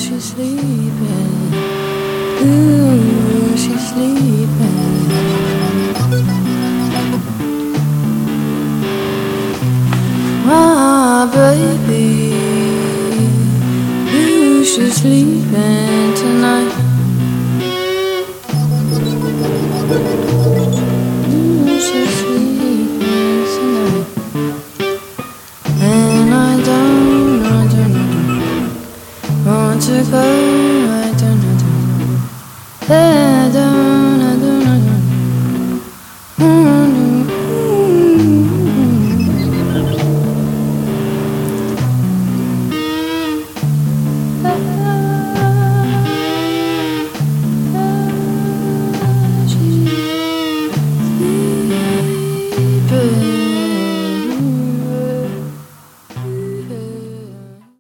she's sleeping. Ooh, she's sleeping. My baby, ooh, she's sleeping tonight.